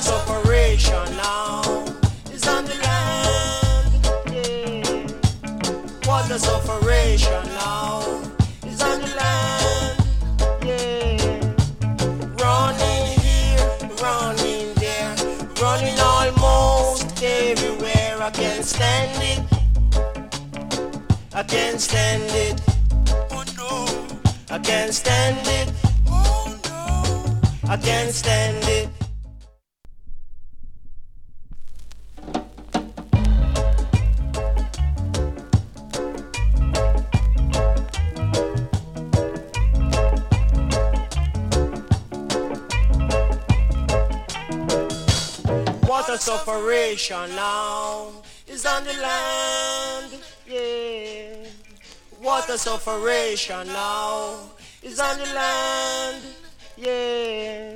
sufferation now is on the land. Yeah. What a sufferation now is on the land. Yeah. Running here, running there, running almost everywhere. I can't stand it. I can't stand it. Oh no. I can't stand it. Oh no. I can't stand it. What a sufferation now is on the land. Yeah. What a sufferation now is on the land. Yeah.